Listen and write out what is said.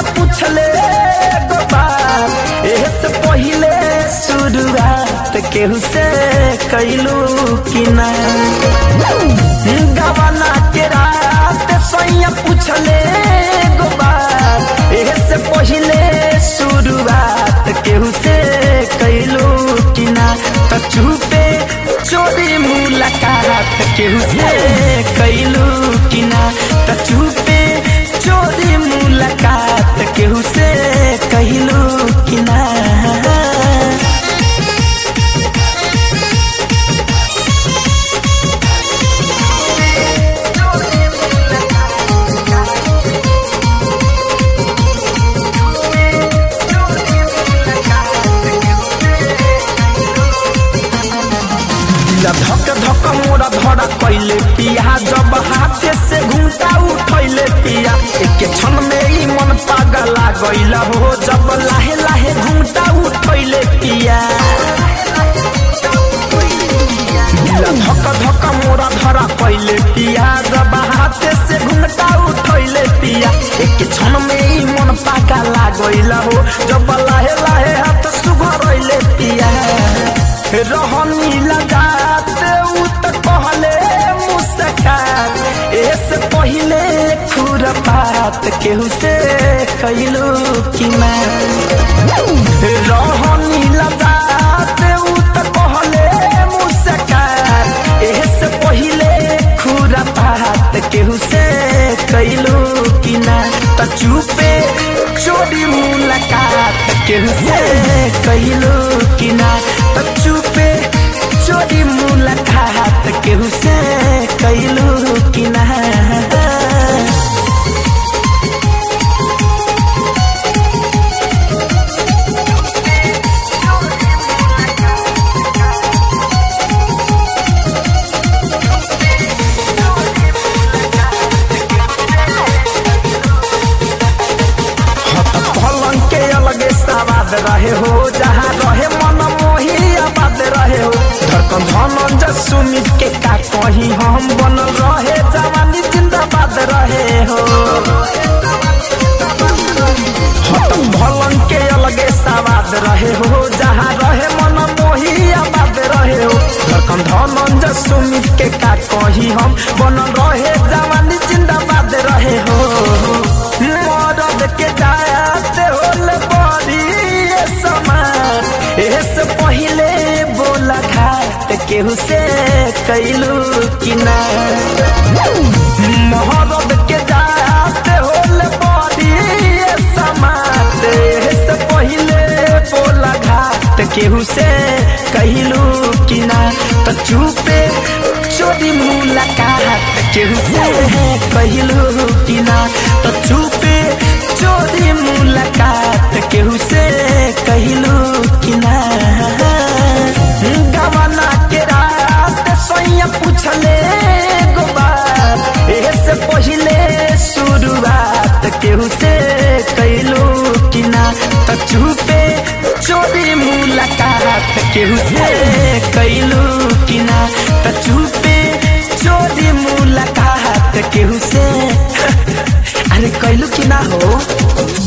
पूछले एगो बात एहे से पहिले शुरुआत केहू से कैलू कि ना गवाना के रात सैया पूछले एगो बात एहे से पहिले शुरुआत केहू से कैलू कि ना त चुपे चोरी मुलाकात केहू से कैलू कि ना त चुपे चोरी मुलाकात केहू से कैलू कि ना धक धक मोरा धरा कैले पिया जब हाथे से घूंटा उठैले पिया एक क्षण में ही मन पागला गइला हो जब लाहे लाहे घूंटा उठैले पिया धक धक मोरा धरा कैले पिया जब हाथे से घूंटा उठैले पिया एक क्षण में ही मन पागला गइला हो जब लाहे लाहे हाथ सुघरैले पिया रहनी लगाते उ त कहले मुस्कान एसे पहिले खुरपात केहू से कैलू कि ना रहनी लगाते उ त कहले मुस्कान एसे पहिले खुरपात केहू से कैलू कि ना त चुपे चोरी मुलाकात केहू से कैलू कि ना त चुपे चोरी मुलाकात केहू से कैलू कि ना आबाद रहे हो जहाँ रहे मन मोही आबाद रहे हो धड़कन धनंजय सुमित के का कहीं हम बनल रहे जवानी जिंदाबाद रहे हो हतम भलन के अलगे सवाद रहे हो जहाँ रहे मन मोही आबाद रहे हो धड़कन धनंजय सुमित के का कहीं हम बनल रहे जवानी जिंदाबाद रहे हो मरद के जाते होले एसे पहिले बोला घाट केहू से कैलू कि ना महरद के जाते होले बड़ी समात एसे पहिले बोला घाट केहू से कैलू कि ना त चुपे चोरी मुलाकात केहू से कैलू कि ना त चुपे चोरी मुलाकात केहू से कैलू कि ना गवाना के रात सैया पूछले एगो बात एहे से पहिले शुरुआत केहू से कैलू कि ना त चुपे चोरी मुलाकात केहू से कैलू कि ना त चुपे चोरी मुलाकात केहू से अरे कैलू कि ना हो।